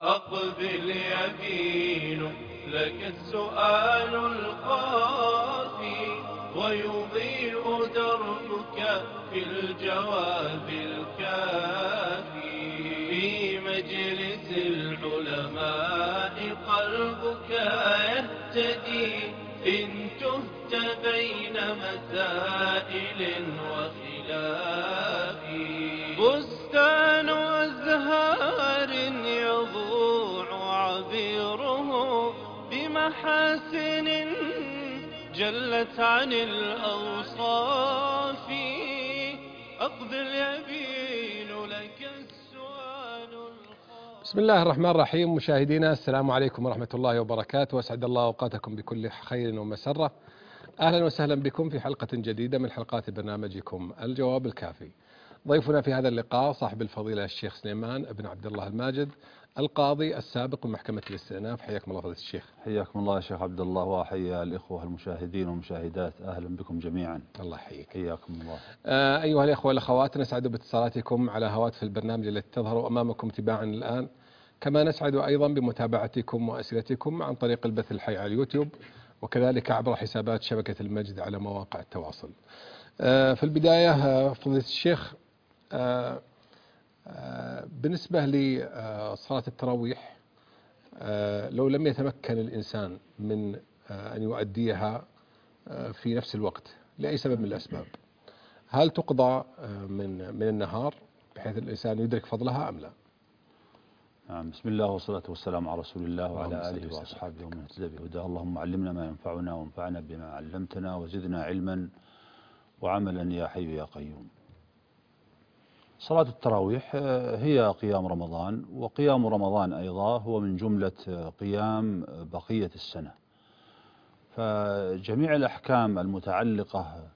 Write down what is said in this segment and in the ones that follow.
أقبل يمين لك السؤال الخافي، ويضيء دربك في الجواب الكافي. في مجلس العلماء قلبك يهتدي، إن تهت بين مسائل وخلاف. بستان أزهار يضوع عبيره بمحاسن جلت عن الأوصاف. أقبل يبين لك السؤال الخاطئ. بسم الله الرحمن الرحيم. مشاهدينا السلام عليكم ورحمة الله وبركاته، وأسعد الله أوقاتكم بكل خير ومسرة. أهلا وسهلا بكم في حلقة جديدة من حلقات برنامجكم الجواب الكافي. ضيفنا في هذا اللقاء صاحب الفضيلة الشيخ سليمان بن عبد الله الماجد، القاضي السابق من محكمة الاستئناف. حياكم الله فضيلة الشيخ. حياكم الله يا شيخ عبد الله، وأحيي الإخوة المشاهدين والمشاهدات، أهلا بكم جميعا. الله يحييك. حياكم الله. أيها الإخوة والأخوات، نسعد باتصالاتكم على هواتف البرنامج التي تظهر أمامكم تباعا الآن، كما نسعد أيضا بمتابعتكم وأسئلتكم عن طريق البث الحي على اليوتيوب، وكذلك عبر حسابات شبكة المجد على مواقع التواصل. في البداية فضيلة الشيخ، بالنسبة لصلاة التراويح، لو لم يتمكن الإنسان من أن يؤديها في نفس الوقت لأي سبب من الأسباب، هل تقضى من النهار بحيث الإنسان يدرك فضلها أم لا؟ نعم، بسم الله والصلاة والسلام على رسول الله وعلى آله وأصحابه ومن اهتدى بهداه. اللهم علمنا ما ينفعنا وانفعنا بما علمتنا وزدنا علما وعملا يا حي يا قيوم. صلاة التراويح هي قيام رمضان، وقيام رمضان أيضا هو من جملة قيام بقية السنة، فجميع الأحكام المتعلقة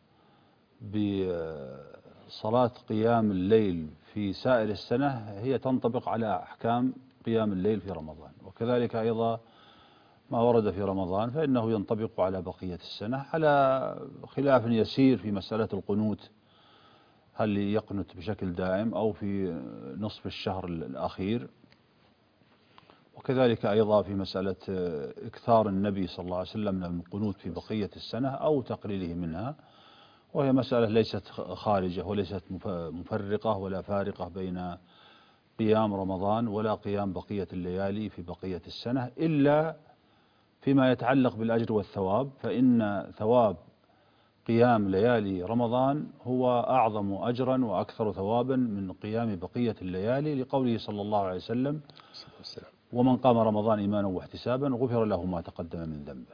بصلاة قيام الليل في سائر السنة هي تنطبق على أحكام قيام الليل في رمضان، وكذلك أيضا ما ورد في رمضان فإنه ينطبق على بقية السنة، على خلاف يسير في مسألة القنوت، هل يقنت بشكل دائم أو في نصف الشهر الأخير، وكذلك أيضا في مسألة إكثار النبي صلى الله عليه وسلم من القنوت في بقية السنة أو تقليله منها، وهي مسألة ليست خارجة وليست مفرقة ولا فارقة بين قيام رمضان ولا قيام بقية الليالي في بقية السنة، إلا فيما يتعلق بالأجر والثواب، فإن ثواب قيام ليالي رمضان هو أعظم أجرا وأكثر ثوابا من قيام بقية الليالي، لقوله صلى الله عليه وسلم: ومن قام رمضان إيمانا واحتسابا غفر له ما تقدم من ذنبه.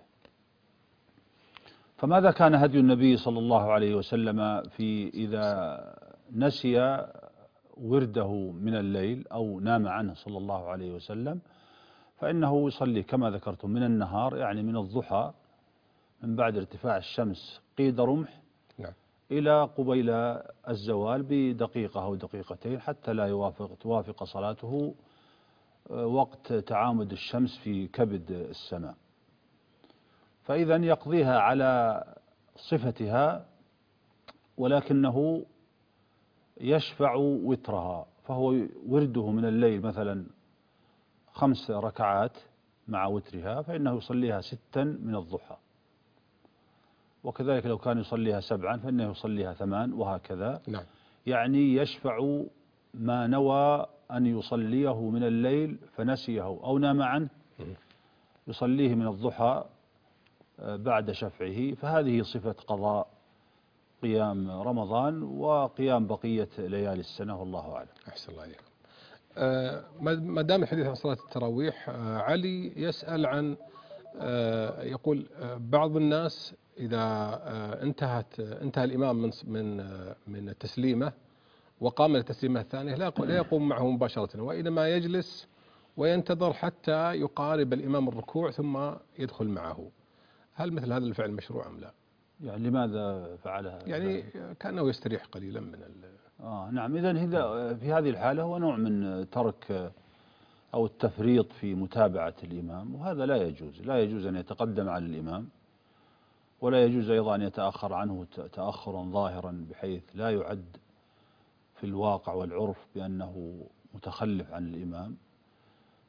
فماذا كان هدي النبي صلى الله عليه وسلم في إذا نسي ورده من الليل أو نام عنه صلى الله عليه وسلم؟ فإنه يصلي كما ذكرتم من النهار، يعني من الضحى، من بعد ارتفاع الشمس قيد رمح إلى قبيل الزوال بدقيقة أو دقيقتين، حتى لا توافق صلاته وقت تعامد الشمس في كبد السماء، فإذا يقضيها على صفتها، ولكنه يشفع وترها، فهو ورده من الليل مثلا 5 ركعات مع وترها، فإنه يصليها 6 من الضحى، وكذلك لو كان يصليها 7 فإنه يصليها 8، وهكذا. نعم. يعني يشفع ما نوى أن يصليه من الليل فنسيه أو نام عنه، يصليه من الضحى بعد شفعه، فهذه صفة قضاء قيام رمضان وقيام بقية ليالي السنة، والله أعلم. أحسن الله عليكم. ما دام الحديث عن صلاة التراويح، علي يسأل عن يقول بعض الناس إذا انتهى الإمام من التسليمة وقام للتسليمة الثانية لا يقوم معه مباشرة، وإنما يجلس وينتظر حتى يقارب الإمام الركوع ثم يدخل معه. هل مثل هذا الفعل مشروع أم لا؟ يعني لماذا فعلها؟ يعني كأنه يستريح قليلا من نعم، إذن في هذه الحالة هو نوع من ترك أو التفريط في متابعة الإمام، وهذا لا يجوز. لا يجوز أن يتقدم على الإمام، ولا يجوز أيضا أن يتأخر عنه تأخرا ظاهرا بحيث لا يعد في الواقع والعرف بأنه متخلف عن الإمام،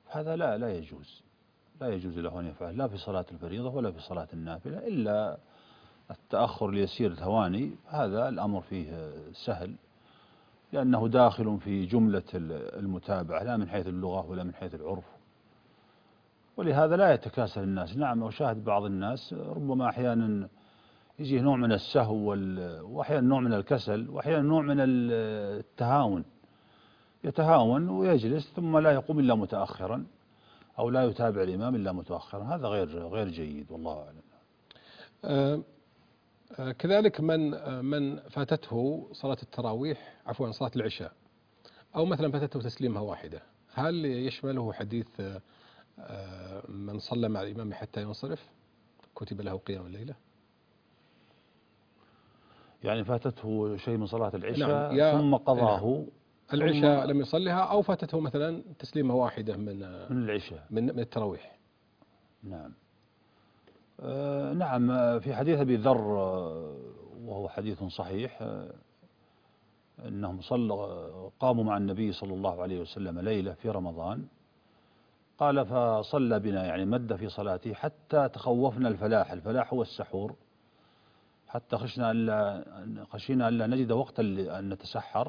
هذا لا يجوز، لا يجوز له أن يفعل لا في صلاة الفريضة ولا في صلاة النافلة، إلا التأخر اليسير الثواني، هذا الأمر فيه سهل، لأنه داخل في جملة المتابعة لا من حيث اللغة ولا من حيث العرف، ولهذا لا يتكاسل الناس. نعم، أشاهد بعض الناس ربما أحيانا يجيه نوع من السهو وأحيانا نوع من الكسل وأحيانا نوع من التهاون، يتهاون ويجلس ثم لا يقوم إلا متأخرا أو لا يتابع الإمام إلا متأخرا، هذا غير جيد والله أعلم. كذلك من فاتته صلاة التراويح، عفوا صلاة العشاء، أو مثلا فاتته تسليمة واحدة، هل يشمله حديث من صلى مع الإمام حتى ينصرف كتب له قيام الليلة؟ يعني فاتته شيء من صلاة العشاء نعم، ثم قضاه، نعم، العشاء لم يصلها، أو فاتته مثلا تسليمة واحدة من العشاء من التراويح. نعم. نعم، في حديث أبي ذر وهو حديث صحيح، أنهم قاموا مع النبي صلى الله عليه وسلم ليلة في رمضان، قال فصلى بنا، يعني مد في صلاته حتى تخوفنا الفلاح هو السحور، حتى خشينا ألا نجد وقتا أن نتسحر،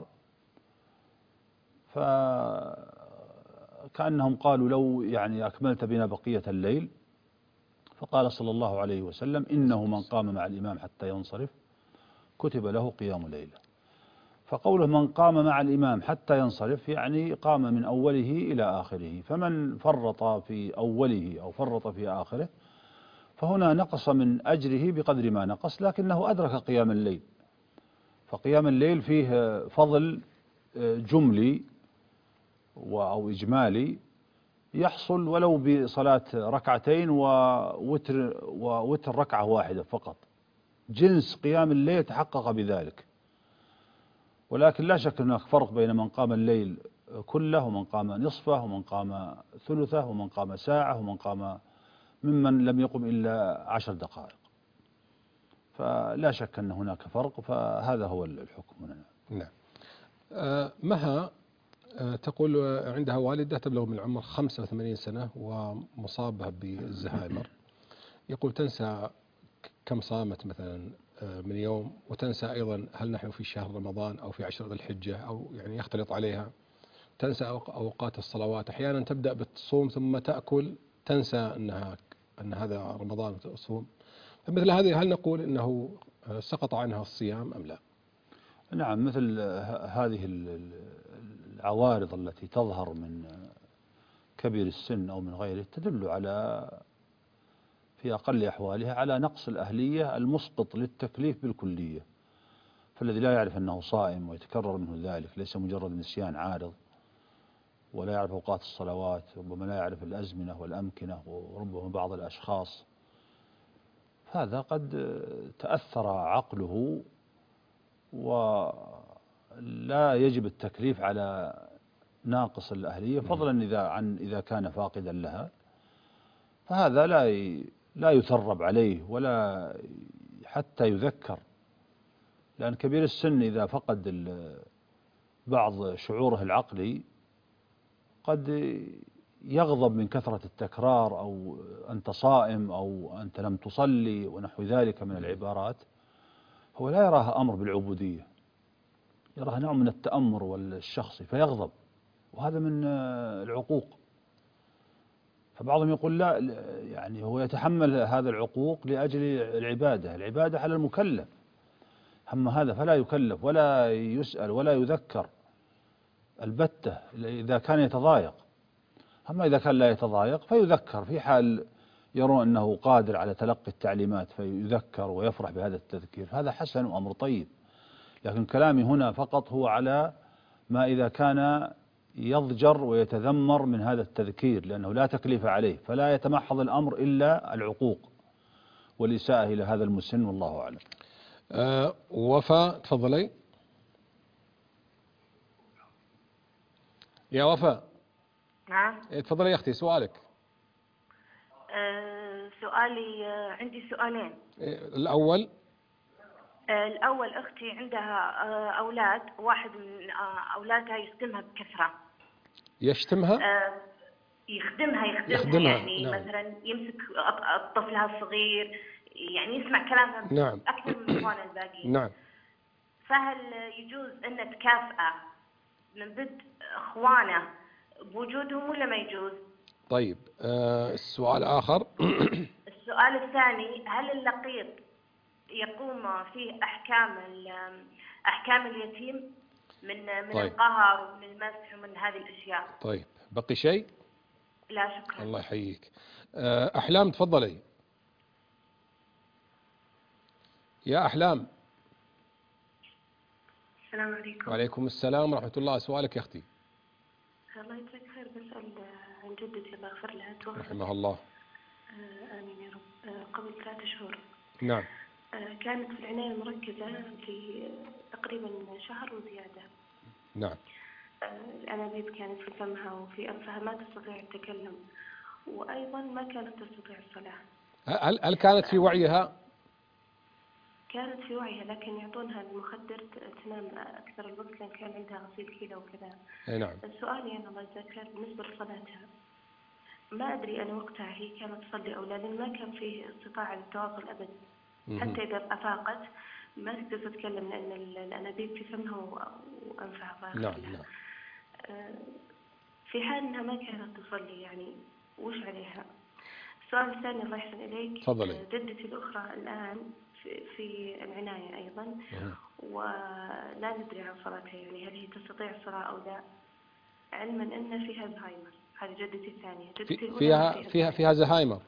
فكأنهم قالوا لو يعني أكملت بنا بقية الليل، فقال صلى الله عليه وسلم إنه من قام مع الإمام حتى ينصرف كتب له قيام ليلة. فقوله من قام مع الإمام حتى ينصرف يعني قام من أوله إلى آخره، فمن فرط في أوله أو فرط في آخره فهنا نقص من أجره بقدر ما نقص، لكنه أدرك قيام الليل، فقيام الليل فيه فضل جملي أو إجمالي يحصل ولو بصلاة ركعتين ووتر ركعة واحدة فقط، جنس قيام الليل تحقق بذلك. ولكن لا شك هناك فرق بين من قام الليل كله ومن قام نصفه ومن قام ثلثه ومن قام ساعة ومن قام ممن لم يقم إلا 10 دقائق، فلا شك أن هناك فرق، فهذا هو الحكم هنا. نعم. مها تقول عندها والدة تبلغ من العمر 85 سنة ومصابة بالزهايمر، يقول تنسى كم صامت مثلا من يوم، وتنسى أيضا هل نحن في شهر رمضان أو في 10 ذي الحجة، أو يعني يختلط عليها، تنسى أوقات الصلوات، أحيانا تبدأ بالصوم ثم تأكل، تنسى أن هذا رمضان وتصوم، فمثل هذه هل نقول أنه سقط عنها الصيام أم لا؟ نعم، مثل هذه العوارض التي تظهر من كبير السن أو من غيره تدل على في أقل أحوالها على نقص الأهلية المسقط للتكليف بالكلية، فالذي لا يعرف أنه صائم ويتكرر منه ذلك ليس مجرد نسيان عارض، ولا يعرف أوقات الصلوات، ربما لا يعرف الأزمنة والأمكنة، وربما بعض الأشخاص، هذا قد تأثر عقله ولا يجب التكليف على ناقص الأهلية، فضلا إذا كان فاقدا لها، فهذا لا يثرب عليه ولا حتى يذكر، لأن كبير السن إذا فقد بعض شعوره العقلي قد يغضب من كثرة التكرار، أو أنت صائم أو أنت لم تصلي ونحو ذلك من العبارات، هو لا يراها أمر بالعبودية، يراها نوع من التأمر والشخصي فيغضب، وهذا من العقوق. فبعضهم يقول لا، يعني هو يتحمل هذا العقوق لأجل العبادة على المكلف، أما هذا فلا يكلف ولا يسأل ولا يذكر البتة إذا كان يتضايق، أما إذا كان لا يتضايق فيذكر في حال يرون أنه قادر على تلقي التعليمات فيذكر ويفرح بهذا التذكير، هذا حسن وأمر طيب. لكن كلامي هنا فقط هو على ما إذا كان يضجر ويتذمر من هذا التذكير، لأنه لا تكليف عليه، فلا يتمحض الأمر إلا العقوق والإساءة إلى هذا المسن، والله أعلم. وفاء تفضلي يا وفاء. نعم. تفضلي يا أختي سؤالك. سؤالي عندي سؤالين. الأول أختي عندها أولاد، واحد من أولادها يشتمها بكثرة. يشتمها؟ يخدمها يعني نعم. مثلا يمسك طفلها الصغير، يعني يسمع كلامها نعم. أكثر من إخوانها الباقيين. نعم. فهل يجوز أن تكافئه من ضد إخوانه بوجودهم ولا ما يجوز؟ طيب السؤال آخر. السؤال الثاني، هل اللقيط يقوم فيه أحكام اليتيم من طيب. القهر ومن المسح ومن هذه الأشياء؟ طيب بقي شيء؟ لا شكرا. الله يحييك. أحلام تفضلي يا أحلام. السلام عليكم. وعليكم السلام ورحمة الله. سؤالك يا أختي. الله يجزاك خير. بسأل عن جدتي الله يغفر لها، توفت رحمها الله. آمين يا رب قبل 3 شهور. نعم. كانت في العناية المركزة تقريبا شهر وزيادة. نعم. الأنابيب كانت في فمها وفي أنفها، ما تستطيع التكلم، وأيضا ما كانت تستطيع الصلاة. هل كانت في وعيها؟ كانت في وعيها، لكن يعطونها المخدر تنام أكثر الوقت لأن كان عندها غسيل كلى وكذا. نعم. السؤال يعني الله يجزاك خير بالنسبة لصلاتها، ما أدري أنا وقتها هي كانت تصلي أو لا، لأن ما كان فيه استطاعة للتواصل أبدا. حتى إذا أفاقت ما تقدر تتكلم لأن الأنابيب في فمها وأنفها. نعم. نعم. في حال أنها ما كانت تصلي يعني وش عليها؟ السؤال الثاني الله يحسن إليك. تفضلي. جدتي الأخرى الآن في العناية أيضا، ولا ندري عن صلاتها، يعني هل هي تستطيع الصلاة أو لا، علما أن فيها زهايمر. هذه جدتي الثانية. فيها زهايمر.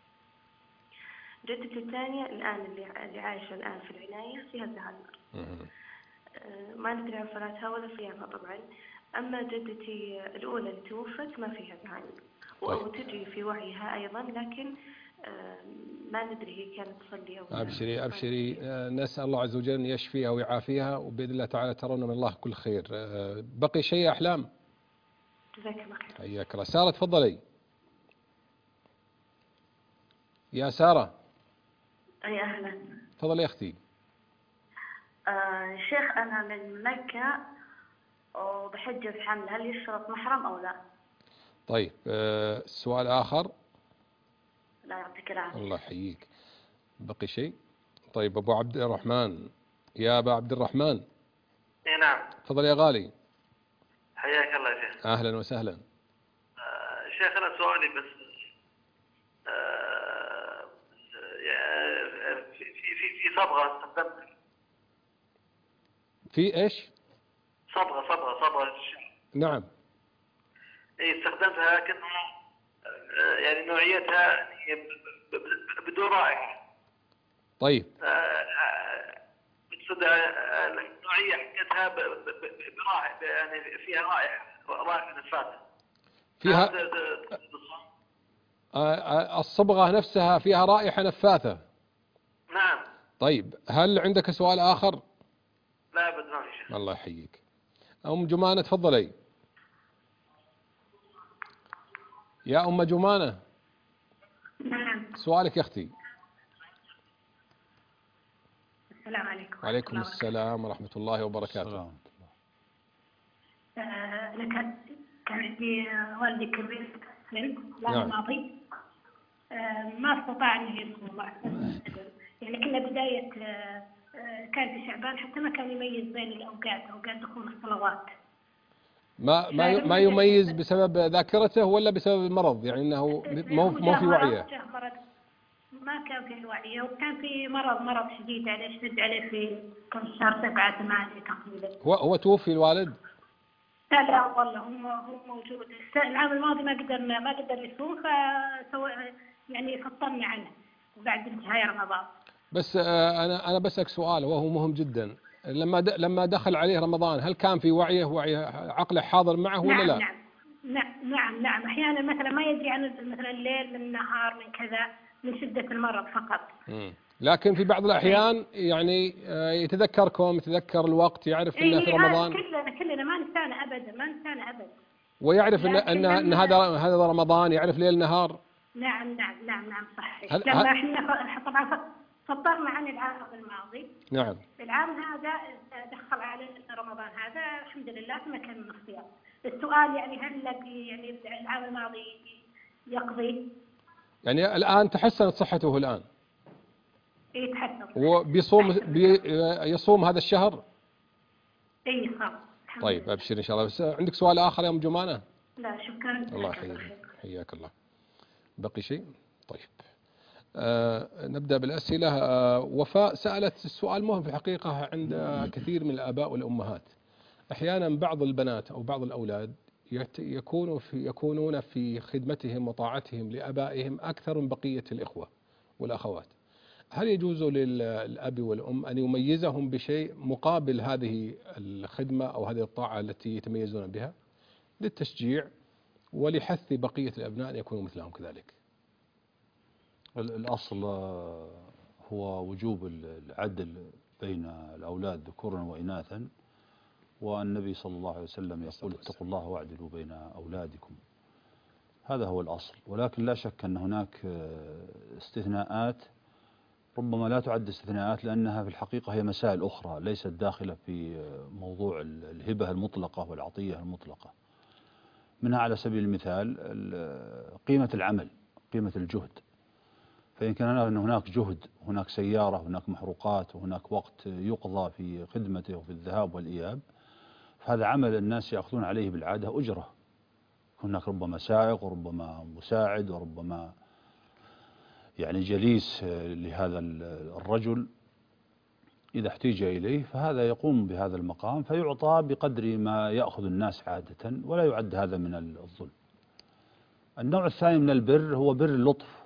جدتي الثانية الآن اللي عايشة الآن في العناية فيها زهايمر. ما ندري عن صلاتها ولا صيامها طبعا. أما جدتي الأولى اللي توفت ما فيها زهايمر وتجي في وعيها أيضا، لكن ما ندري هي كانت تصلي أو لا. أبشري نسأل الله عز وجل أن يشفيها ويعافيها، وبإذن الله تعالى ترون من الله كل خير. بقي شيء يا أحلام؟ جزاك الله خير. حياك الله. سارة تفضلي يا سارة. أي أهلا. تفضلي يا أختي. شيخ أنا من مكة وبحجز حمل، هل يشترط محرم أو لا؟ طيب السؤال آخر. لا يعطيك العافية. الله يحييك. بقي شيء؟ طيب أبو عبد الرحمن. يا أبا عبد الرحمن. نعم. تفضل يا غالي. حياك الله يا شيخ. أهلا وسهلا. شيخ أنا سؤالي بس في صبغة استخدمتها. في إيش؟ صبغة. نعم. إيه استخدمتها لكنها يعني نوعيتها بدون رائحة. طيب. النوعية حقتها برائحة، يعني فيها رائحة نفاثة. فيها الصبغة نفسها فيها رائحة نفاثة. نعم. طيب هل عندك سؤال آخر؟ لا أبد ما في شيء. الله يحييك. أم جمانة تفضلي. يا أم جمانة. نعم. سؤالك يا أختي. السلام عليكم. وعليكم السلام ورحمة الله وبركاته. أنا كان عندي والدي كبير في السن العام الماضي، ما استطاع أن يصوم الله يعني كنا بداية كان في شعبان، حتى ما كان يميز بين أوقات دخول الصلوات. ما يميز بسبب ذاكرته ولا بسبب المرض، يعني أنه مو في وعيه؟ ما كان في وعيه، وكان في مرض شديد عليه، اشتد عليه في كان شهر 7 8 تقريبا. هو توفي الوالد؟ لا والله هو موجود. العام الماضي ما قدر يصوم، فسوى يعني فطرنا عنه بعد انتهاء رمضان. بس أنا بسألك سؤال وهو مهم جدا. لما دخل عليه رمضان هل كان في وعي عقله حاضر معه ولا لا؟ نعم. أحيانا مثلا ما يدري عن مثلا الليل من النهار من كذا، من شدة المرض فقط. لكن في بعض الأحيان يعني يتذكركم، يتذكر الوقت، يعرف أنه في رمضان. كلنا ما ننسانا أبدا. ويعرف أن هذا رمضان، يعرف ليل نهار. نعم صحيح. لما احنا طبعا فطرنا عن العام الماضي. نعم. العام هذا دخل علينا رمضان هذا الحمد لله في مكان من الصيام. السؤال يعني هل يعني العام الماضي يقضي؟ يعني الآن تحسنت صحته الآن يتحسن. يصوم هذا الشهر؟ اي صح. طيب أبشر إن شاء الله. بس عندك سؤال آخر يا أم جمانة؟ لا شكرا. الله يحييك، حياك الله. بقي شيء؟ طيب. نبدأ بالأسئلة. وفاء سألت السؤال مهم في الحقيقة عند كثير من الآباء والأمهات. أحيانا بعض البنات أو بعض الأولاد يكونون في خدمتهم وطاعتهم لآبائهم أكثر من بقية الإخوة والأخوات. هل يجوز للأب والأم أن يميزهم بشيء مقابل هذه الخدمة أو هذه الطاعة التي يتميزون بها للتشجيع ولحث بقية الأبناء أن يكونوا مثلهم كذلك؟ الأصل هو وجوب العدل بين الأولاد ذكورا وإناثا، والنبي صلى الله عليه وسلم يقول اتقوا الله واعدلوا بين أولادكم. هذا هو الأصل، ولكن لا شك أن هناك استثناءات ربما لا تعد استثناءات، لأنها في الحقيقة هي مسائل أخرى ليست داخلة في موضوع الهبة المطلقة والعطية المطلقة. منها على سبيل المثال قيمة العمل، قيمة الجهد. فإن كان هناك جهد، هناك سيارة، هناك محروقات، وهناك وقت يقضى في خدمته وفي الذهاب والإياب، فهذا عمل الناس يأخذون عليه بالعادة أجرة. هناك ربما سائق وربما مساعد وربما يعني جليس لهذا الرجل إذا احتيج إليه، فهذا يقوم بهذا المقام فيعطى بقدر ما يأخذ الناس عادة، ولا يعد هذا من الظلم. النوع الثاني من البر هو بر اللطف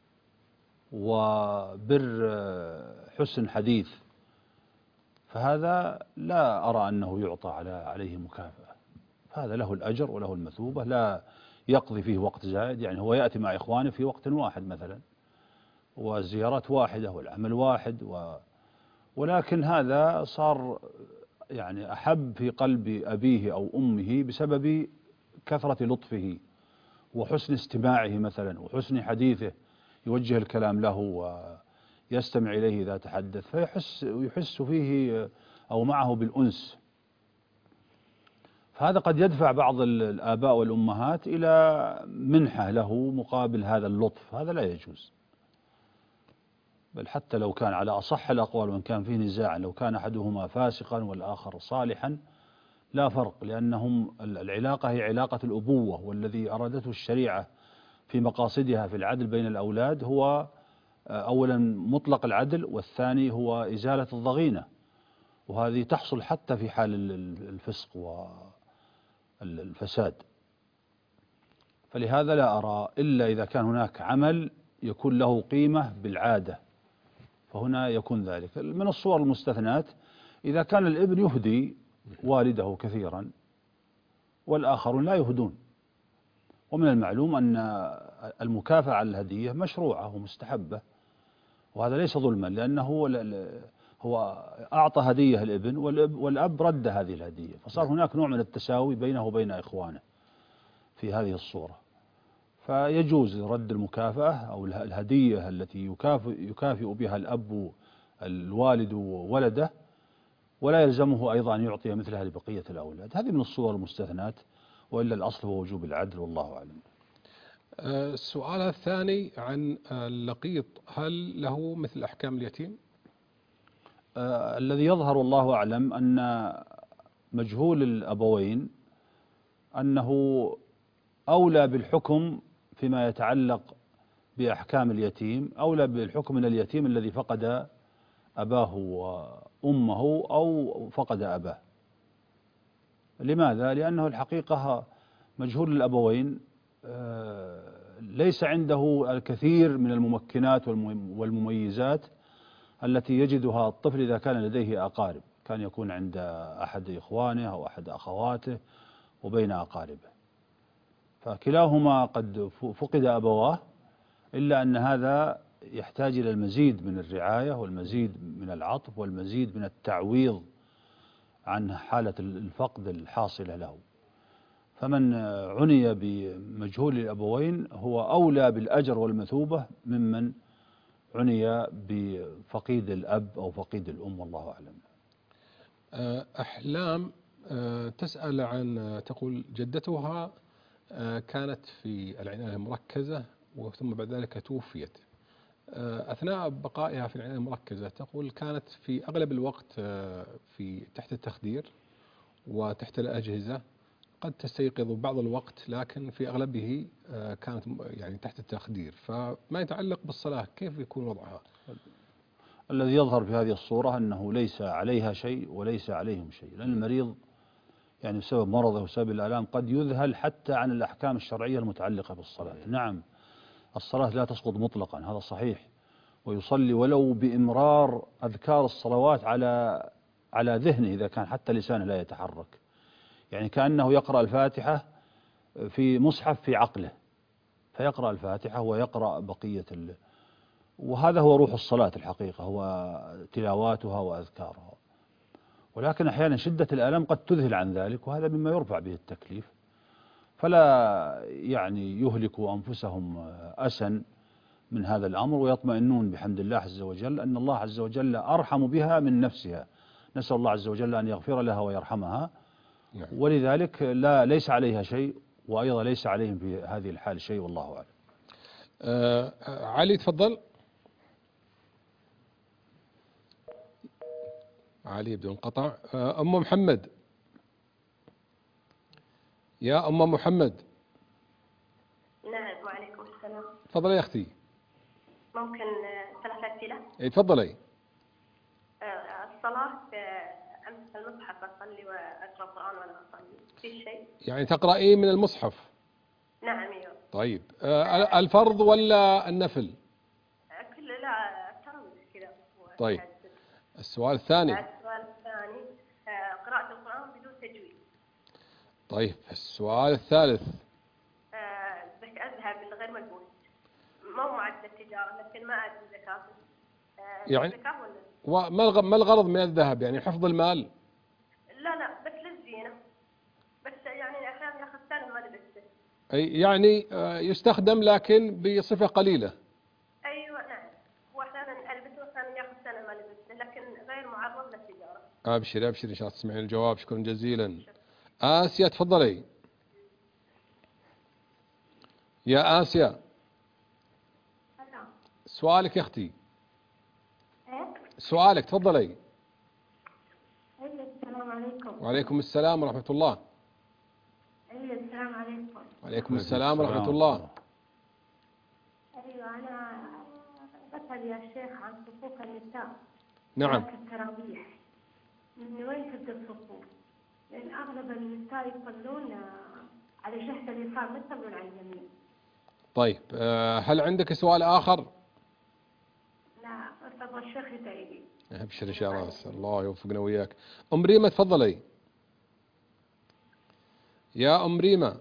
وبر حسن حديث، فهذا لا أرى أنه يعطى عليه مكافأة، فهذا له الأجر وله المثوبة، لا يقضي فيه وقت زائد. يعني هو يأتي مع إخوانه في وقت واحد مثلا، والزيارات واحدة والعمل واحد، ولكن هذا صار يعني أحب في قلب أبيه أو أمه بسبب كثرة لطفه وحسن استماعه مثلا وحسن حديثه، يوجه الكلام له ويستمع إليه إذا تحدث، فيحس فيه أو معه بالأنس. فهذا قد يدفع بعض الآباء والأمهات إلى منحة له مقابل هذا اللطف، هذا لا يجوز. بل حتى لو كان على أصح الأقوال وإن كان فيه نزاع، لو كان أحدهما فاسقا والآخر صالحا لا فرق، لأنهم العلاقة هي علاقة الأبوة، والذي أرادته الشريعة في مقاصدها في العدل بين الأولاد هو أولا مطلق العدل، والثاني هو إزالة الضغينة، وهذه تحصل حتى في حال الفسق والفساد. فلهذا لا أرى إلا إذا كان هناك عمل يكون له قيمة بالعادة، فهنا يكون ذلك. من الصور المستثنات إذا كان الابن يهدي والده كثيرا والآخرون لا يهدون، ومن المعلوم أن المكافأة على الهدية مشروعة ومستحبة، وهذا ليس ظلما، لأنه هو أعطى هدية الابن والأب رد هذه الهدية، فصار هناك نوع من التساوي بينه وبين إخوانه في هذه الصورة. فيجوز رد المكافأة أو الهدية التي يكافئ بها الأب الوالد وولده، ولا يلزمه أيضا أن يعطي مثلها لبقية الأولاد. هذه من الصور المستثنات، وإلا الأصل هو وجوب العدل، والله أعلم. السؤال الثاني عن اللقيط، هل له مثل أحكام اليتيم؟ الذي يظهر والله أعلم أن مجهول الأبوين أنه أولى بالحكم فيما يتعلق بأحكام اليتيم، أولى بالحكم من اليتيم الذي فقد أباه وأمه أو فقد أباه. لماذا؟ لأنه الحقيقة مجهول الأبوين ليس عنده الكثير من الممكنات والمميزات التي يجدها الطفل إذا كان لديه أقارب، كان يكون عند أحد إخوانه أو أحد أخواته وبين أقاربه، فكلاهما قد فقد أبواه، إلا أن هذا يحتاج إلى المزيد من الرعاية والمزيد من العطف والمزيد من التعويض عن حالة الفقد الحاصلة له. فمن عني بمجهول الأبوين هو أولى بالأجر والمثوبة ممن عني بفقيد الأب أو فقيد الأم، والله أعلم. أحلام تسأل عن تقول جدتها كانت في العناية المركزة وثم بعد ذلك توفيت. أثناء بقائها في العناية المركزة تقول كانت في أغلب الوقت في تحت التخدير وتحت الأجهزة، قد تستيقظ بعض الوقت لكن في أغلبه كانت يعني تحت التخدير. فما يتعلق بالصلاة كيف يكون وضعها؟ الذي يظهر في هذه الصورة أنه ليس عليها شيء وليس عليهم شيء، لأن المريض يعني بسبب مرضه وسبب الآلام قد يذهل حتى عن الأحكام الشرعية المتعلقة بالصلاة. نعم الصلاة لا تسقط مطلقا، هذا صحيح، ويصلي ولو بإمرار أذكار الصلوات على ذهنه إذا كان حتى لسانه لا يتحرك، يعني كأنه يقرأ الفاتحة في مصحف في عقله، فيقرأ الفاتحة ويقرأ بقية وهذا هو روح الصلاة الحقيقة، هو تلاواتها وأذكارها. ولكن أحيانا شدة الآلام قد تذهل عن ذلك، وهذا مما يرفع به التكليف، فلا يعني يهلكوا أنفسهم أسا من هذا الأمر، ويطمئنون بحمد الله عز وجل أن الله عز وجل أرحم بها من نفسها. نسأل الله عز وجل أن يغفر لها ويرحمها. ولذلك ليس عليها شيء، وأيضا ليس عليهم في هذه الحال شيء، والله أعلم. علي تفضل. علي بدون قطع. أم محمد، يا أم محمد. نعم وعليكم السلام. تفضلي يا أختي. ممكن 3 أسئلة؟ اي تفضلي. الصلاة أمسك المصحف أصلي وأقرأ القرآن وأنا أصلي في شيء؟ يعني تقرأين من المصحف؟ نعم أيوه. طيب الفرض ولا النفل؟ لا التراويح كذا. طيب السؤال الثاني. السؤال الثاني قراءة القرآن بدون تجويد. طيب السؤال الثالث. أذهب لغير ملبوس، مو معد التجارة لكن ما أدري زكاة. يعني زكاة ولا ما الغرض من الذهب؟ يعني حفظ المال؟ لا بس للزينة، بس يعني أحيانا ياخذ سنة ما لبسته. أي يعني يستخدم لكن بصفة قليلة. أيوة نعم، وأحيانا ألبسه وأحيانا ياخذ سنة ما لبسته، لكن غير معرض للتجارة. أبشر إن شاء الله تسمعين الجواب. شكرا جزيلا. آسيا تفضلي. يا آسيا سؤالك يا أختي. سؤالك تفضلي. السلام عليكم. وعليكم السلام ورحمة الله. السلام عليكم. وعليكم السلام ورحمة الله. أيوة أنا بسأل يا شيخ عن صفوف النساء. نعم. في التراويح من وين تبدأ الصفوف؟ لأن أغلب النساء يصلون على جهة اليسار ما يصلون على اليمين. طيب هل عندك سؤال آخر؟ لا أرتضى الشيخ يدعي لي. أبشر إن شاء الله، الله يوفقنا وياك. أم ريما تفضلي. يا أم ريما.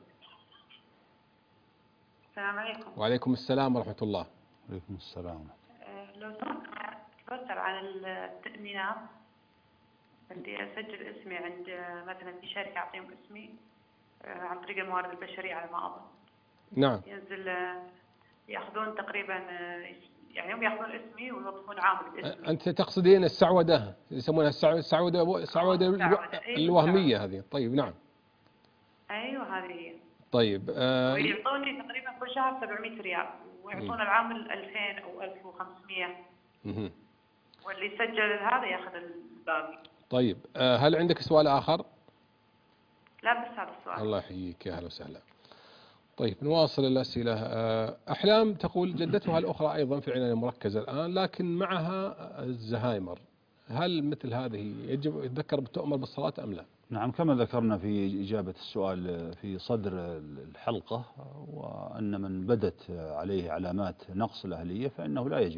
السلام عليكم. وعليكم السلام ورحمة الله. وعليكم السلام. لو سمحت بسأل عن التأمينات، بدي أسجل اسمي عند مثلا في شركة أعطيهم اسمي عن طريق الموارد البشرية على ما أظن. نعم. ينزل يأخذون تقريبا، يعني هم يأخذون اسمي ويوظفون عامل باسمي. أنت تقصدين السعودة، يسمونها السعودة الوهمية هذه. طيب نعم. أيوة هذه هي. طيب ويعطوني تقريبا كل شهر 700 ريال ويعطون العامل 2000 أو 1500. واللي يسجل هذا يأخذ الباقي. طيب هل عندك سؤال آخر؟ لا بس هذا السؤال. الله يحييك، يا أهلا وسهلا. طيب نواصل الأسئلة. أحلام تقول جدتها الأخرى أيضا في العناية المركزة الآن لكن معها الزهايمر، هل مثل هذه يجب يتذكر تؤمر بالصلاة أم لا؟ نعم كما ذكرنا في إجابة السؤال في صدر الحلقة، وأن من بدت عليه علامات نقص الأهلية فإنه لا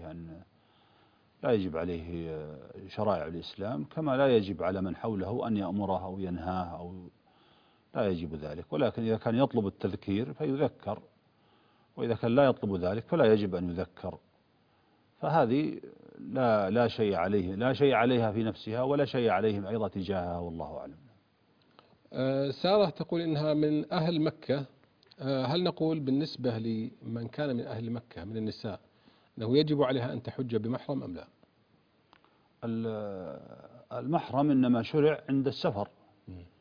يجب عليه شرائع الإسلام، كما لا يجب على من حوله أن يأمره أو ينهاه، أو لا يجب ذلك. ولكن إذا كان يطلب التذكير فيذكر، وإذا كان لا يطلب ذلك فلا يجب أن يذكر. فهذه لا شيء عليه، لا شيء عليها في نفسها ولا شيء عليهم أيضا تجاهها، والله أعلم. سارة تقول إنها من أهل مكة، هل نقول بالنسبة لمن كان من أهل مكة من النساء أنه يجب عليها أن تحج بمحرم أم لا؟ المحرم إنما شرع عند السفر،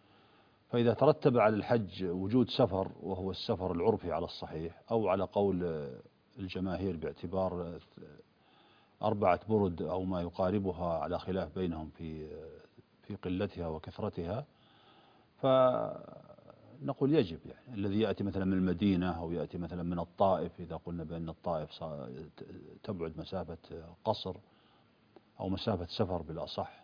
فإذا ترتب على الحج وجود سفر، وهو السفر العرفي على الصحيح، أو على قول الجماهير باعتبار 4 برد أو ما يقاربها على خلاف بينهم في قلتها وكثرتها، فنقول يجب. يعني الذي يأتي مثلا من المدينة أو يأتي مثلا من الطائف، إذا قلنا بأن الطائف تبعد مسافة قصر أو مسافة سفر بالأصح،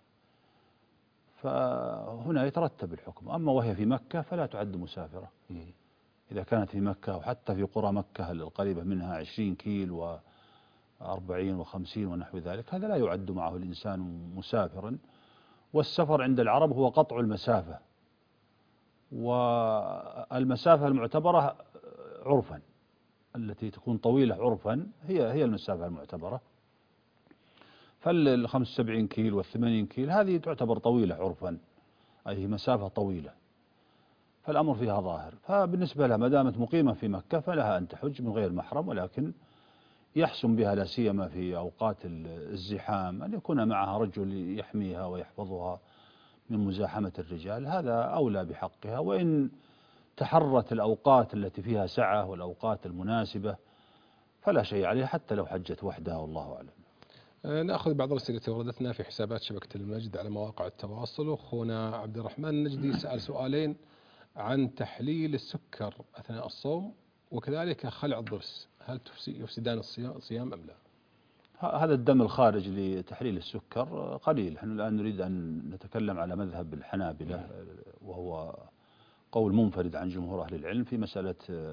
فهنا يترتب الحكم. أما وهي في مكة فلا تعد مسافرة. إذا كانت في مكة وحتى في قرى مكة القريبة منها 20 كيل و40 و50 ونحو ذلك، هذا لا يعد معه الإنسان مسافرا. والسفر عند العرب هو قطع المسافة، والمسافة المعتبرة عرفا التي تكون طويلة عرفا هي المسافة المعتبرة. فال 75 كيل وال 80 كيل هذه تعتبر طويلة عرفا، أي مسافة طويلة، فالأمر فيها ظاهر. فبالنسبة لها ما دامت مقيمة في مكة فلها أن تحج من غير محرم، ولكن يحسن بها لا سيما في أوقات الزحام أن يكون معها رجل يحميها ويحفظها من مزاحمة الرجال، هذا أولى بحقها. وإن تحرت الأوقات التي فيها سعة والأوقات المناسبة فلا شيء عليها حتى لو حجت وحدها، والله أعلم. نأخذ بعض الأسئلة التي وردتنا في حسابات شبكة المجد على مواقع التواصل. أخونا عبد الرحمن النجدي سأل سؤالين عن تحليل السكر أثناء الصوم وكذلك خلع الضرس، هل يفسدان الصيام أم لا؟ هذا الدم الخارج لتحليل السكر قليل. نحن الآن نريد أن نتكلم على مذهب الحنابلة، وهو قول منفرد عن جمهور أهل العلم في مسألة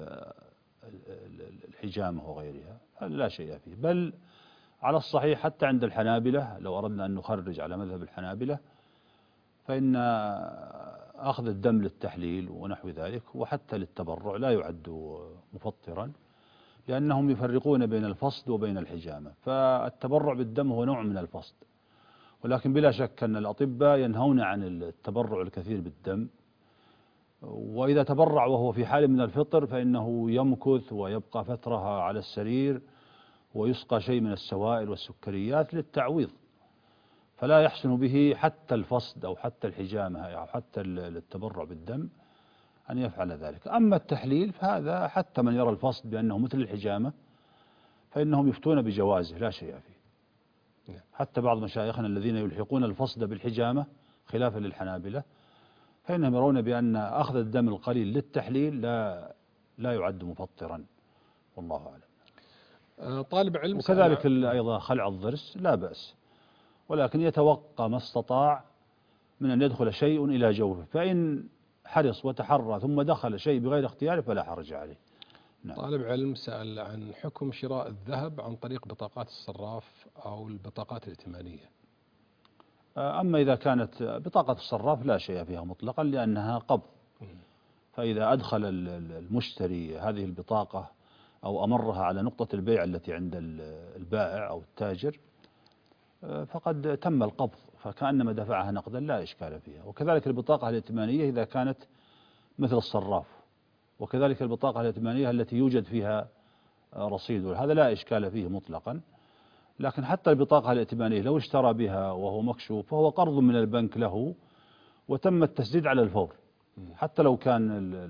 الحجامة وغيرها، لا شيء فيه. بل على الصحيح حتى عند الحنابلة لو أردنا أن نخرج على مذهب الحنابلة فإن أخذ الدم للتحليل ونحو ذلك وحتى للتبرع لا يعد مفطرا، لأنهم يفرقون بين الفصد وبين الحجامة. فالتبرع بالدم هو نوع من الفصد، ولكن بلا شك أن الأطباء ينهون عن التبرع الكثير بالدم، وإذا تبرع وهو في حال من الفطر فإنه يمكث ويبقى فترة على السرير ويسقى شيء من السوائل والسكريات للتعويض، فلا يحسن به حتى الفصد أو حتى الحجامة أو حتى التبرع بالدم أن يفعل ذلك. أما التحليل فهذا حتى من يرى الفصد بأنه مثل الحجامة فإنهم يفتون بجوازه لا شيء فيه. حتى بعض مشايخنا الذين يلحقون الفصد بالحجامة خلافا للحنابلة فإنهم يرون بأن أخذ الدم القليل للتحليل لا يعد مفطرا، والله أعلم. طالب علم وكذلك أيضا خلع الضرس لا بأس، ولكن يتوقى ما استطاع من أن يدخل شيء إلى جوفه، فإن حرص وتحرى ثم دخل شيء بغير اختياره فلا حرج عليه. نعم. طالب علم سأل عن حكم شراء الذهب عن طريق بطاقات الصراف أو البطاقات الائتمانية. أما إذا كانت بطاقة الصراف لا شيء فيها مطلقا لأنها قبض، فإذا أدخل المشتري هذه البطاقة أو أمرها على نقطة البيع التي عند البائع أو التاجر فقد تم القبض، فكأنما دفعها نقدا لا إشكال فيها. وكذلك البطاقة الائتمانية إذا كانت مثل الصراف، وكذلك البطاقة الائتمانية التي يوجد فيها رصيد، هذا لا إشكال فيه مطلقا. لكن حتى البطاقة الائتمانية لو اشترى بها وهو مكشوف فهو قرض من البنك له وتم التسديد على الفور، حتى لو كان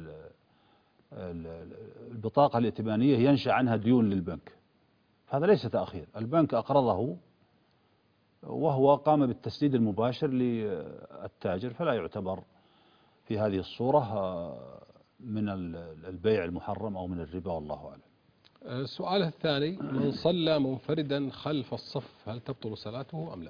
البطاقة الائتمانية ينشأ عنها ديون للبنك، فهذا ليس تأخير، البنك أقرضه وهو قام بالتسديد المباشر للتاجر، فلا يعتبر في هذه الصورة من البيع المحرم أو من الربا، والله أعلم. السؤال الثاني: من صلى منفردا خلف الصف هل تبطل صلاته أم لا؟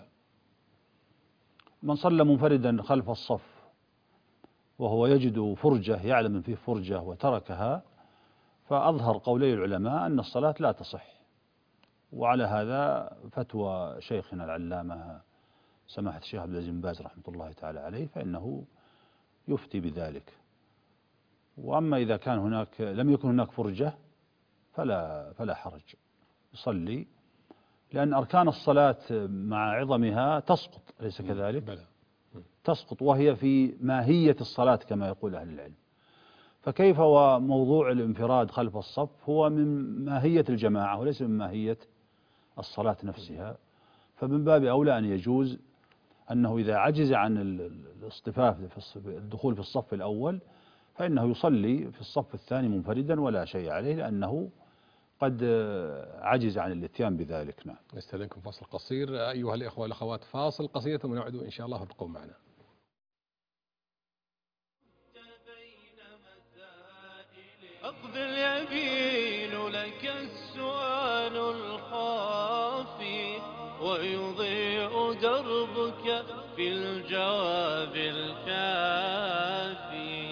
من صلى منفردا خلف الصف وهو يجد فرجة، يعلم أن فيه فرجة وتركها، فأظهر قولي العلماء أن الصلاة لا تصح، وعلى هذا فتوى شيخنا العلامة سماحة الشيخ عبد العزيز بن باز رحمة الله تعالى عليه، فإنه يفتي بذلك. وأما إذا كان هناك لم يكن هناك فرجة فلا حرج، يصلي، لأن أركان الصلاة مع عظمها تسقط، أليس كذلك؟ بلى. تسقط وهي في ماهية الصلاة كما يقول أهل العلم، فكيف وموضوع الانفراد خلف الصف هو من ماهية الجماعة وليس من ماهية الصلاة نفسها، فمن باب أولى أن يجوز أنه إذا عجز عن الاصطفاف الدخول في الصف الأول فإنه يصلي في الصف الثاني منفردا ولا شيء عليه، لأنه قد عجز عن الاتيان بذلك. نعم. نستأذنكم فاصل قصير أيها الإخوة والأخوات، فاصل قصير ثم نعود إن شاء الله، فابقوا معنا. أقبل يبين لك السؤال الخافي ويضيء دربك بالجواب الكافي.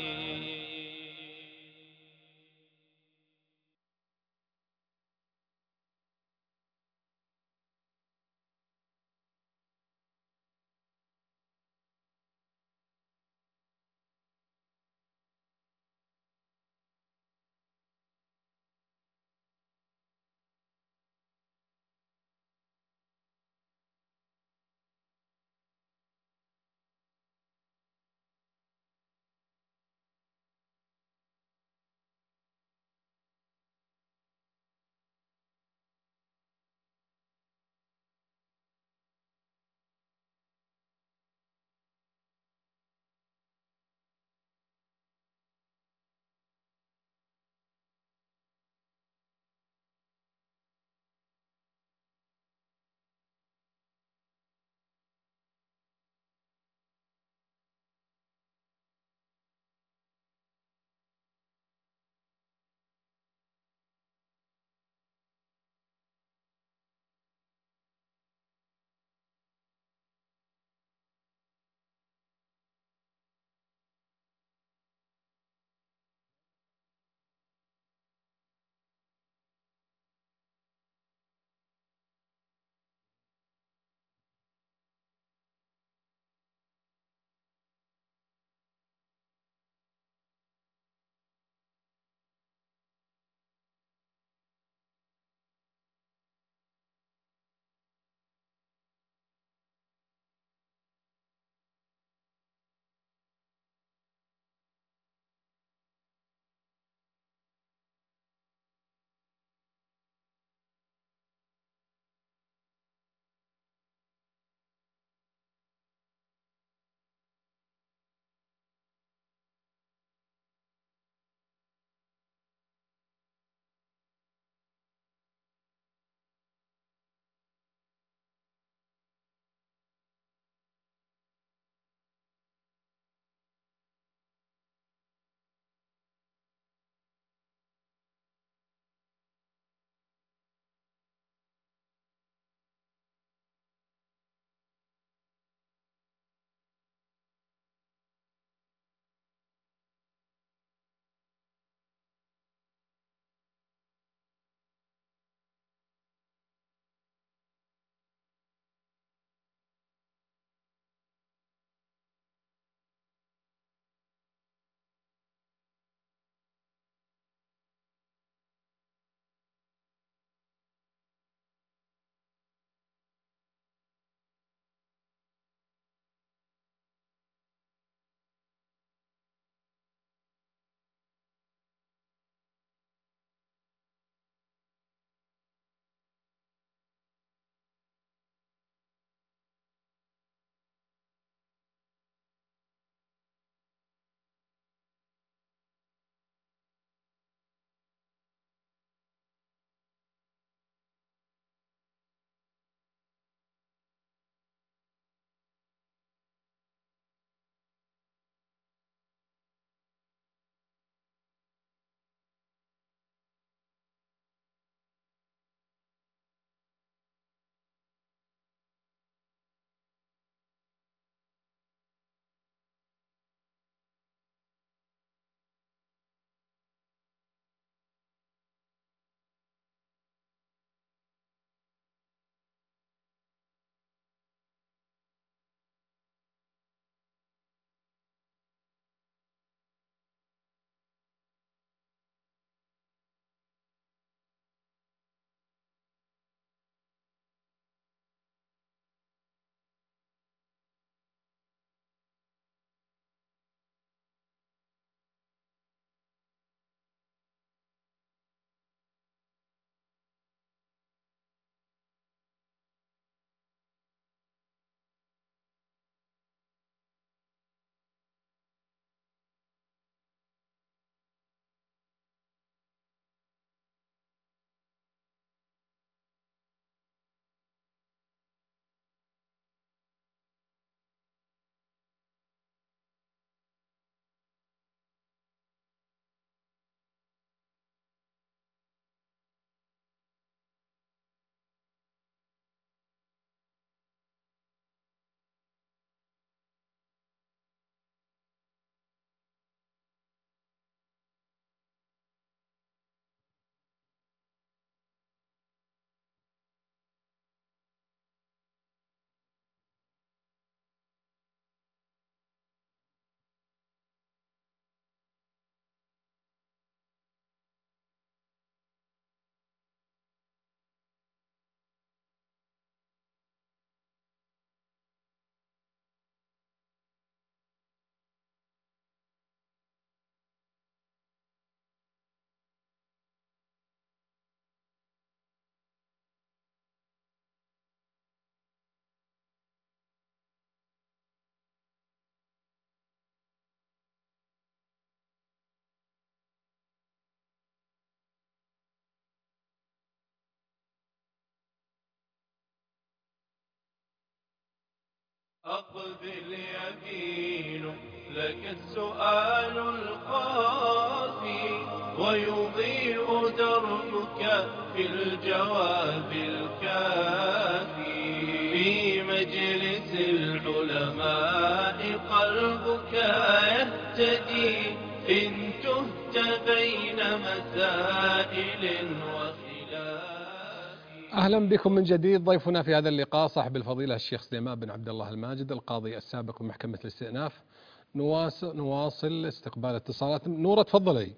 أقبل يمين لك السؤال الخافي ويضيء دربك في الجواب الكافي في مجلس العلماء قلبك يهتدي إن تهت بين مسائل وخلاف. أهلا بكم من جديد. ضيفنا في هذا اللقاء صاحب الفضيلة الشيخ سليمان بن عبد الله الماجد، القاضي السابق بمحكمة الاستئناف. نواصل استقبال اتصالات. نورة تفضلي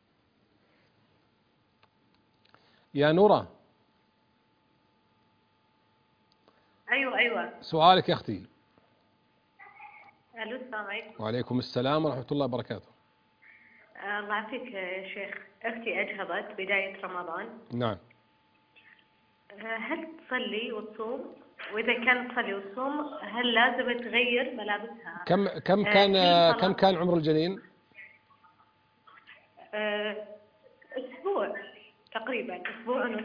يا نورة. أيوة سؤالك يا أختي. ألو، السلام عليكم. وعليكم السلام ورحمة الله وبركاته. الله يعافيك يا شيخ. أختي أجهضت بداية رمضان. نعم. هل تصلي وتصوم؟ وإذا كانت تصلي وتصوم هل لازم تغير ملابسها؟ كم كان عمر الجنين؟ أسبوع تقريبا، أسبوع ونصف.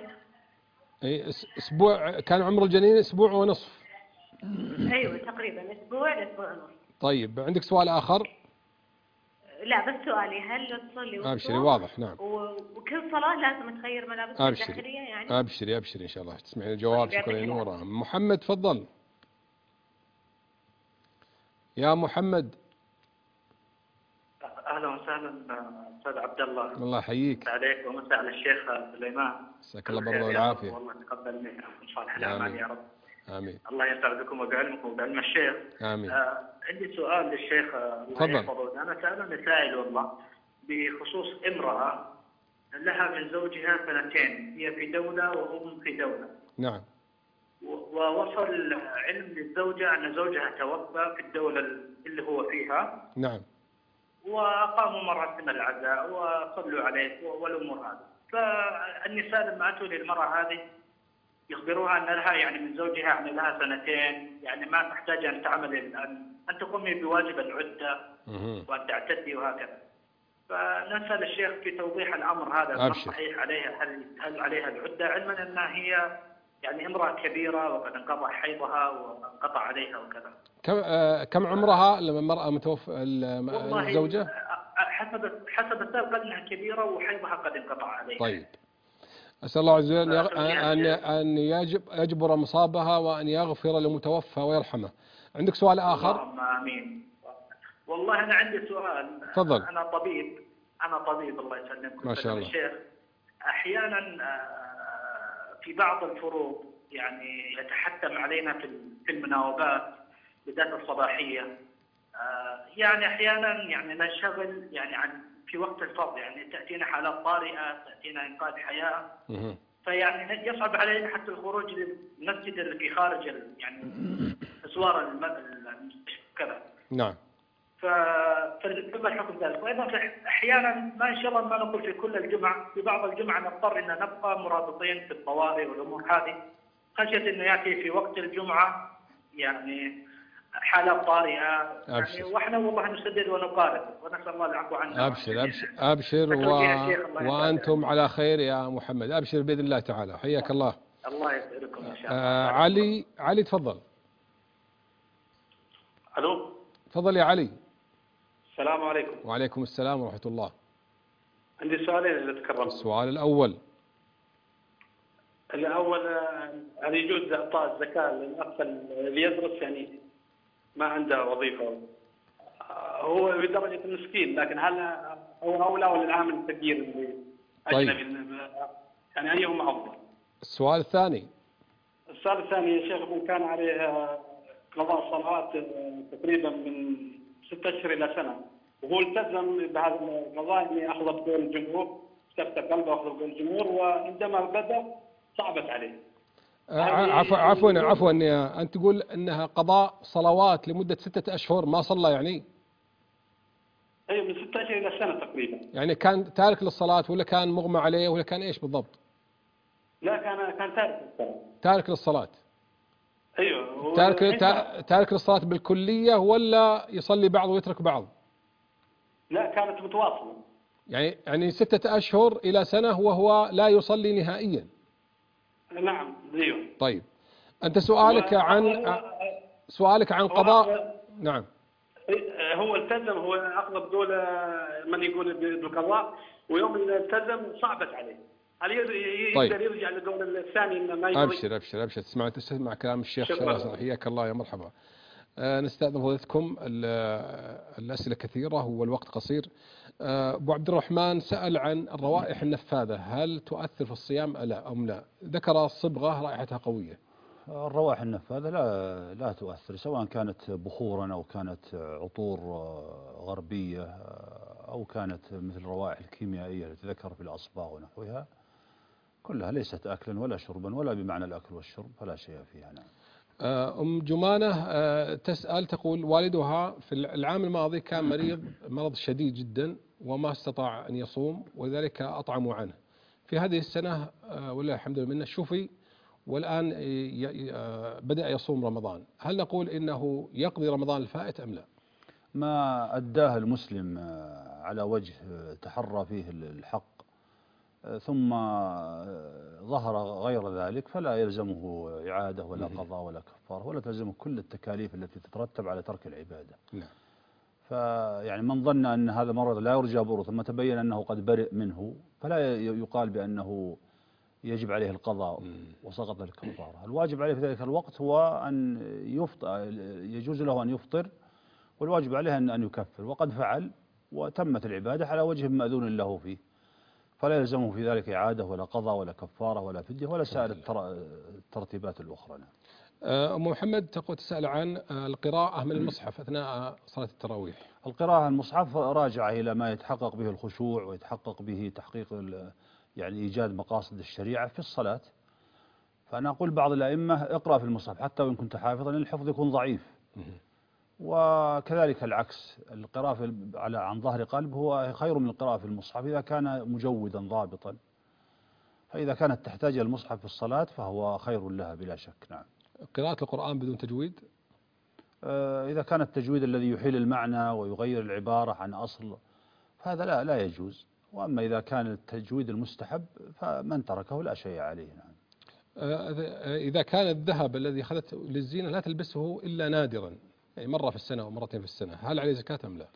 أسبوع كان عمر الجنين، أسبوع ونصف. أيوة تقريبا أسبوع لأسبوع ونصف. طيب عندك سؤال آخر؟ لا بس سؤالي، هل تصلي وتصوم؟ أبشري، واضح. نعم. وكل صلاة لازم تغير ملابسها الداخلية يعني؟ أبشري إن شاء الله تسمعين الجواب. شكرا يا نورة. محمد تفضل يا محمد. اهلا وسهلا استاذ عبد الله. الله يحييك. عليك ومساء على الشيخ سليمان. مساك الله بالخير والعافية. والله تقبل منكم صالح الاعمال يا رب. آمين. الله ينفع بكم وبعلمكم وبعلم الشيخ. آمين. عندي سؤال للشيخ. تفضل. أنا سألني سائل والله بخصوص امرأة لها من زوجها 2 هي في دولة وهم في دولة. نعم. ووصل علم للزوجة أن زوجها توفى في الدولة اللي هو فيها. نعم. وقاموا مراسم العزاء وصلوا عليه والأمور هذه. فالنساء لما أتوا للمرأة هذه يخبروها أن لها يعني من زوجها يعني لها 2 يعني ما تحتاج أن تعمل أن تقومي بواجب العدة وأن تعتدي وهكذا. فنسأل الشيخ في توضيح الأمر هذا ما صحيح عليها، هل عليها العدة، علما أنها هي يعني امرأة كبيرة وقد انقطع حيضها وانقطع عليها وكذا. كم عمرها المرأة متوفى الزوجة؟ حسب السابق أنها كبيرة وحيضها قد انقطع عليها. طيب. أسأل الله عز وجل أن يجبر مصابها وأن يغفر لمتوفى ويرحمه. عندك سؤال آخر؟ اللهم آمين. والله أنا عندي سؤال. تفضل. أنا طبيب الله يسلمك. ما شاء الله. الشيخ أحيانا في بعض الفروض يعني يتحتم علينا في المناوبات بالذات الصباحية. يعني أحيانا يعني ننشغل يعني عن في وقت الفرض، يعني تأتينا حالات طارئة، تأتينا إنقاذ حياة. فيعني يصعب علينا حتى الخروج للمسجد اللي في خارج يعني أسوار المستشفى كذا. نعم. فما الحكم ذلك؟ وأيضا أحيانا ما إن شاء الله ما نقول في كل الجمعة، في بعض الجمعة نضطر أن نبقى مرابطين في الطوارئ والأمور هذه خشية أنه يأتي في وقت الجمعة يعني حالات طارئة. يعني واحنا والله نسدد ونقارب ونسأل الله العفو عنا. أبشر وأنتم على خير يا محمد. أبشر بإذن الله تعالى. حياك الله. الله يسعدكم إن شاء الله. علي تفضل. ألو. تفضل يا علي. السلام عليكم. وعليكم السلام ورحمة الله. عندي سؤالين إذا تكرمت. السؤال الأول هل يجوز إعطاء الزكاة للأخ اللي يدرس يعني ما عنده وظيفة، هو بدرجة المسكين، لكن هل هو أولى ولا العامل الكبير اللي أجنبي؟ يعني أيهما أفضل؟ السؤال الثاني يا شيخ، من كان عليه قضاء صلوات تقريبا من 6 أشهر إلى سنة، وهو التزم بهذا القضاء أن يأخذ بقول الجمهور، استفتى قلبه وأخذ بقول الجمهور، وعندما بدأ صعبت عليه. عفوا أنت تقول أنها قضاء صلوات لمدة 6 أشهر ما صلى يعني؟ أيوة من 6 أشهر إلى سنة تقريبا. يعني كان تارك للصلاة ولا كان مغمى عليه ولا كان إيش بالضبط؟ لا كان تارك للصلاة. تارك للصلاة. أيوة. تارك للصلاة بالكلية ولا يصلي بعض ويترك بعض؟ لا كانت متواصلة. يعني 6 أشهر إلى سنة وهو لا يصلي نهائيا. نعم. أيوة. طيب أنت سؤالك عن سؤالك عن قضاء. نعم. هو التزم، هو أخذ بدول من يقول بالقضاء، ويوم التزم صعبت عليه. هل يقدر يرجع للدولة الثانية؟ ما أبشر تسمع كلام الشيخ شرف، حياك الله يا مرحبا. نستأذن فضيلتكم، الأسئلة كثيرة والوقت قصير. أبو عبد الرحمن سأل عن الروائح النفاذة، هل تؤثر في الصيام أم لا؟ ذكر الصبغة رائحتها قوية. الروائح النفاذة لا تؤثر، سواء كانت بخورا أو كانت عطور غربية أو كانت مثل الروائح الكيميائية التي ذكر في الأصباغ ونحوها، كلها ليست أكلا ولا شربا ولا بمعنى الأكل والشرب، فلا شيء فيها. نعم. أم جمانة تسأل، تقول والدها في العام الماضي كان مرض شديد جدا وما استطاع أن يصوم، ولذلك أطعموا عنه. في هذه السنة ولله الحمد لله شفي، والآن بدأ يصوم رمضان. هل نقول إنه يقضي رمضان الفائت أم لا؟ ما أداه المسلم على وجه تحرى فيه الحق ثم ظهر غير ذلك فلا يلزمه إعادة ولا قضاء ولا كفارة، ولا تلزمه كل التكاليف التي تترتب على ترك العبادة. نعم. فيعني من ظن أن هذا مرض لا يرجى بره ثم تبين أنه قد برئ منه، فلا يقال بأنه يجب عليه القضاء وسقط الكفارة. الواجب عليه في ذلك الوقت هو أن يفطر، يجوز له أن يفطر، والواجب عليه أن يكفر، وقد فعل وتمت العبادة على وجه مأذون له فيه، فلا يلزمه في ذلك إعادة ولا قضاء ولا كفارة ولا فدية ولا سائر الترتيبات الأخرى. أم محمد تسأل عن القراءة من المصحف أثناء صلاة التراويح. القراءة المصحف راجعة إلى ما يتحقق به الخشوع ويتحقق به تحقيق يعني إيجاد مقاصد الشريعة في الصلاة. فأنا أقول بعض الأئمة اقرأ في المصحف حتى وإن كنت حافظا، لأن الحفظ يكون ضعيف. وكذلك العكس، القراءة عن ظهر قلب هو خير من القراءة في المصحف إذا كان مجودا ضابطا، فإذا كانت تحتاج المصحف في الصلاة فهو خير لها بلا شك. نعم. قراءة القرآن بدون تجويد؟ إذا كان التجويد الذي يحيل المعنى ويغير العبارة عن أصل فهذا لا يجوز، وأما إذا كان التجويد المستحب فمن تركه لا شيء عليه. نعم. إذا كان الذهب الذي أخذته للزينة لا تلبسه إلا نادرا، يعني مرة في السنة أو مرتين في السنة، هل عليه زكاة أم لا؟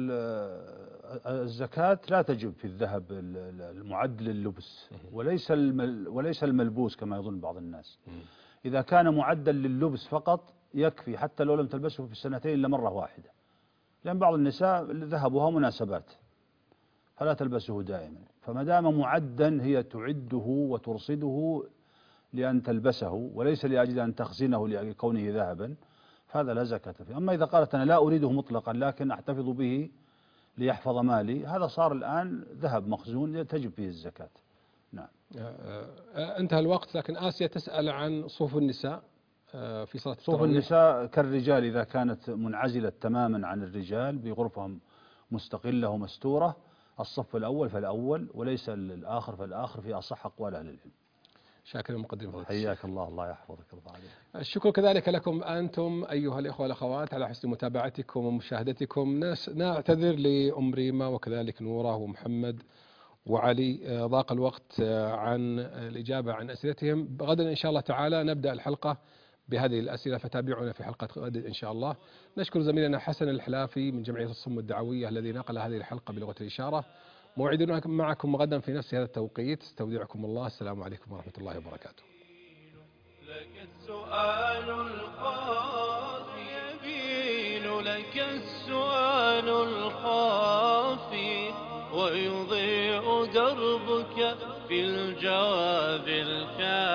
الزكاة لا تجب في الذهب المعد لللبس، وليس الملبوس كما يظن بعض الناس. إذا كان معدا لللبس فقط يكفي، حتى لو لم تلبسه في السنتين إلا مرة واحدة، لأن بعض النساء ذهبها مناسبات فلا تلبسه دائما، فما دام معدا هي تعده وترصده لأن تلبسه وليس لأجل أن تخزنه لكونه ذهبا، فهذا لا زكاة فيه. أما إذا قالت أنا لا أريده مطلقا لكن أحتفظ به ليحفظ مالي، هذا صار الآن ذهب مخزون تجب فيه الزكاة. نعم. انتهى الوقت، لكن آسيا تسأل عن صوف النساء في صلاة التراويح. صوف النساء كالرجال إذا كانت منعزلة تماما عن الرجال بغرفة مستقلة ومستورة، الصف الأول فالأول وليس الآخر فالآخر، في أصح أقوال أهل العلم. شاكر مقدم. حياك الله يحفظك. الشكر كذلك لكم أنتم أيها الإخوة والأخوات على حسن متابعتكم ومشاهدتكم. نعتذر لأم ريما وكذلك نورة ومحمد وعلي، ضاق الوقت عن الإجابة عن أسئلتهم. غدا إن شاء الله تعالى نبدأ الحلقة بهذه الأسئلة، فتابعونا في حلقة غد إن شاء الله. نشكر زميلنا حسن الحلافي من جمعية الصم الدعوية الذي نقل هذه الحلقة بلغة الإشارة. موعدنا معكم غدا في نفس هذا التوقيت. استودعكم الله، السلام عليكم ورحمة الله وبركاته. لك السؤال الخافي يبين لك السؤال الخافي، ويضيء دربك في الجواب الكافي.